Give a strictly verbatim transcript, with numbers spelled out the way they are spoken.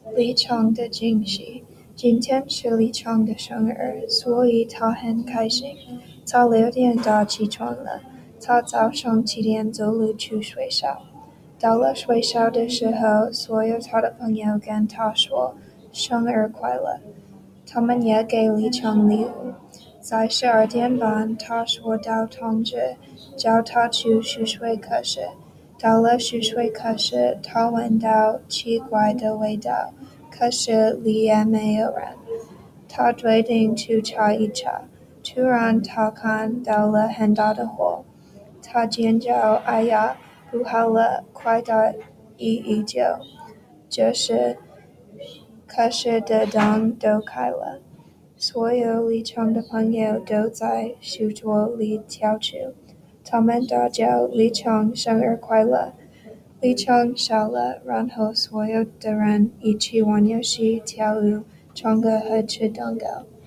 李长的惊喜。今天是李长的生日，所以他很开心。他六点多起床了，他早上七点走路去学校。到了学校的时候，所有他的朋友跟他说生日快乐，他们也给李长礼物。在十二点半，他收到通知，叫他去数学课室。到了数学课室，他闻到奇怪的味道，可是里也没有人。他决定去查一查。突然，他看到了很大的火，他尖叫：“哎呀，不好了，快打一一九！”这时，课室的灯都开了。所有李长的朋友都在书桌里跳舞，他们大叫“李长生日快乐”。李长笑了，然后所有的人一起玩游戏、跳舞、唱歌和吃蛋糕。